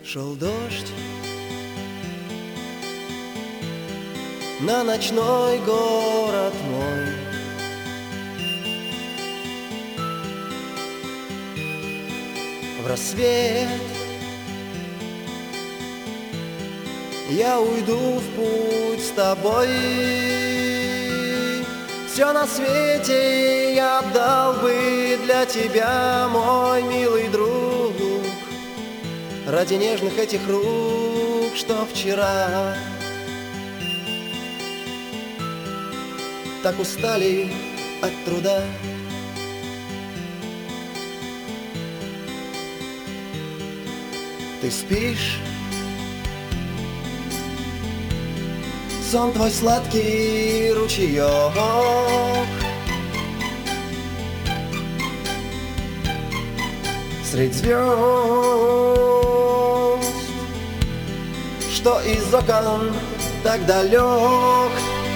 Шел дождь на ночной город мой. В рассвет я уйду в путь с тобой. Все на свете я отдал бы для тебя, мой милый друг, ради нежных этих рук, что вчера так устали от труда. Ты спишь, сон твой сладкий ручеек средь звезд, что из окон так далек.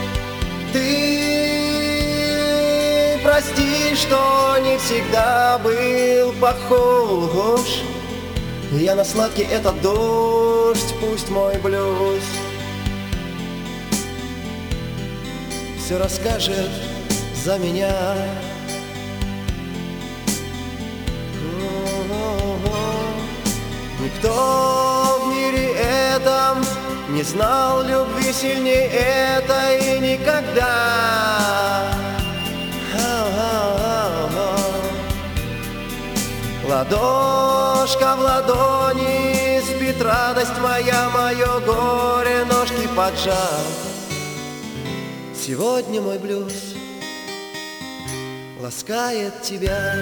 Ты прости, что не всегда был похож я на сладкий этот дождь, пусть мой блюз все расскажет за меня. Никто в мире этом не знал любви сильнее этой никогда. Ладошка в ладони, спит радость моя, мое горе, ножки поджав. Сегодня мой блюз ласкает тебя,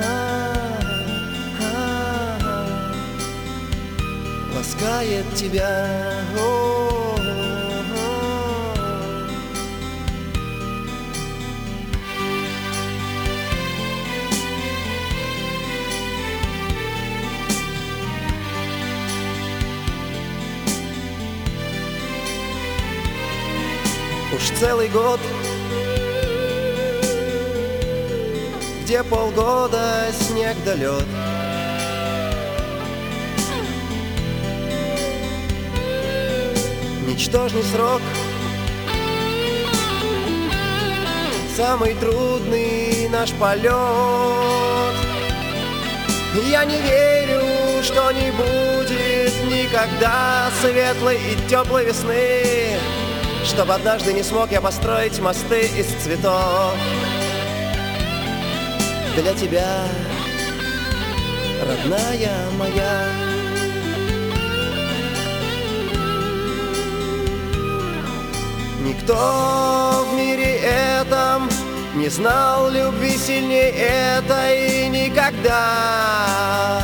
ласкает тебя. Уж целый год, где полгода снег да лед, ничтожный срок, самый трудный наш полет. Я не верю, что не будет никогда светлой и теплой весны, чтобы однажды не смог я построить мосты из цветов для тебя, родная моя. Никто в мире этом не знал любви сильнее этой никогда.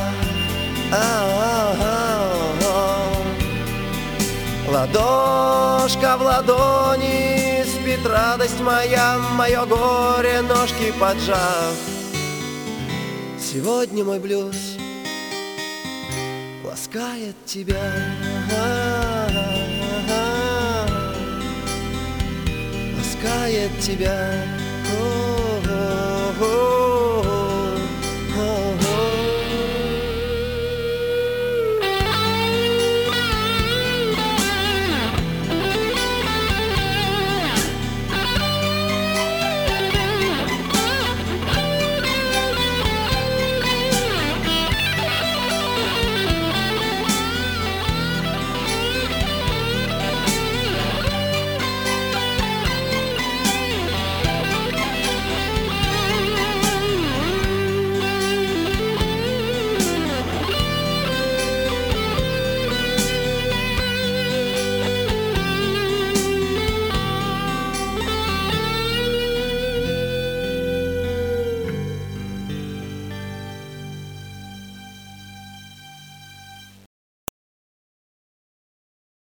Ладошка в ладони, спит радость моя, мое горе, ножки поджав. Сегодня мой блюз ласкает тебя, ласкает тебя.